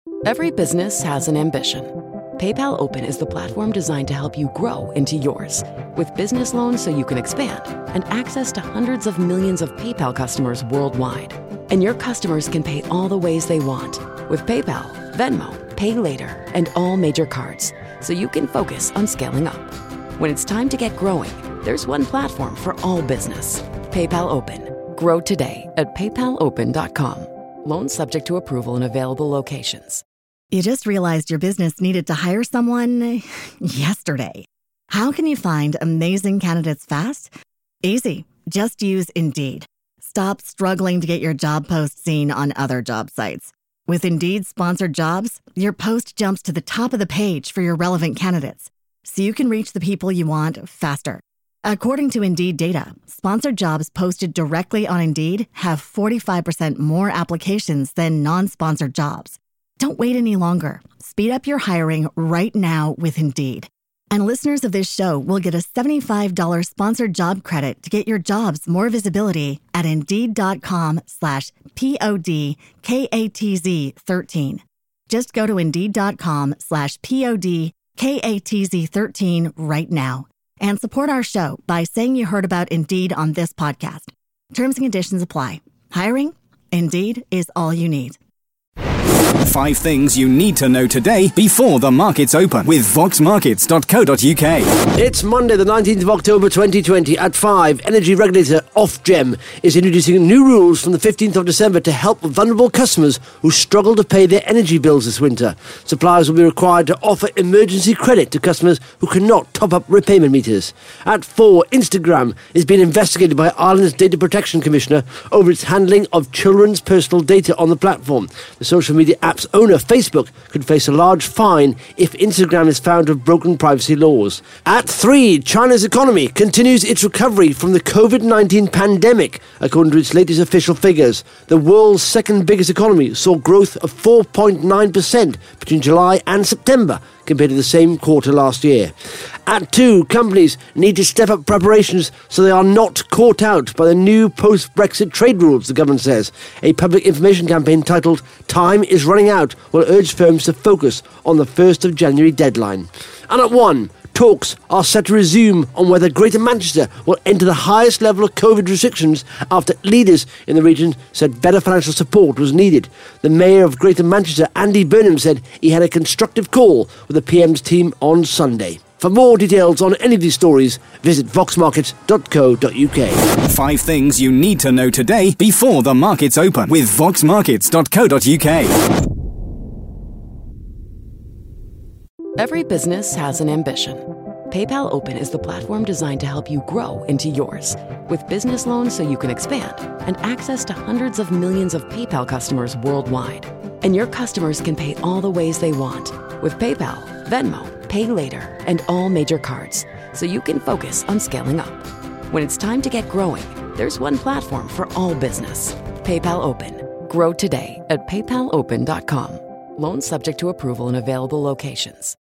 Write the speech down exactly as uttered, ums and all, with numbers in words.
Every business has an ambition. PayPal Open is the platform designed to help you grow into yours. With business loans so you can expand and access to hundreds of millions of PayPal customers worldwide. And your customers can pay all the ways they want with PayPal, Venmo, Pay Later, and all major cards, so you can focus on scaling up. When it's time to get growing, there's one platform for all business. PayPal Open. Grow today at paypal open dot com. Loans subject to approval in available locations. You just realized your business needed to hire someone yesterday. How can you find amazing candidates fast? Easy. Just use Indeed. Stop struggling to get your job post seen on other job sites. With Indeed sponsored jobs, your post jumps to the top of the page for your relevant candidates, so you can reach the people you want faster. According to Indeed data, sponsored jobs posted directly on Indeed have forty-five percent more applications than non-sponsored jobs. Don't wait any longer. Speed up your hiring right now with Indeed. And listeners of this show will get a seventy-five dollars sponsored job credit to get your jobs more visibility at Indeed.com slash P-O-D-K-A-T-Z 13. Just go to Indeed.com slash P-O-D-K-A-T-Z 13 right now and support our show by saying you heard about Indeed on this podcast. Terms and conditions apply. Hiring? Indeed is all you need. Five things you need to know today before the markets open with vox markets dot co dot U K. It's Monday, the nineteenth of October twenty twenty. At five, energy regulator Ofgem is introducing new rules from the fifteenth of December to help vulnerable customers who struggle to pay their energy bills this winter. Suppliers will be required to offer emergency credit to customers who cannot top up repayment meters. At four, Instagram is being investigated by Ireland's Data Protection Commissioner over its handling of children's personal data on the platform. The social media app's owner, Facebook, could face a large fine if Instagram is found to have broken privacy laws. At three, China's economy continues its recovery from the covid nineteen pandemic. According to its latest official figures, the world's second biggest economy saw growth of four point nine percent between July and September compared to the same quarter last year. At two, companies need to step up preparations so they are not caught out by the new post-Brexit trade rules, the government says. A public information campaign titled Time is Running Out will urge firms to focus on the first of January deadline. And at one, talks are set to resume on whether Greater Manchester will enter the highest level of COVID restrictions after leaders in the region said better financial support was needed. The Mayor of Greater Manchester, Andy Burnham, said he had a constructive call with the P M's team on Sunday. For more details on any of these stories, visit vox markets dot co dot U K. Five things you need to know today before the markets open with vox markets dot co dot U K. Every business has an ambition. PayPal Open is the platform designed to help you grow into yours. With business loans so you can expand and access to hundreds of millions of PayPal customers worldwide. And your customers can pay all the ways they want with PayPal, Venmo, Pay Later, and all major cards, so you can focus on scaling up. When it's time to get growing, there's one platform for all business. PayPal Open. Grow today at paypal open dot com. Loans subject to approval in available locations.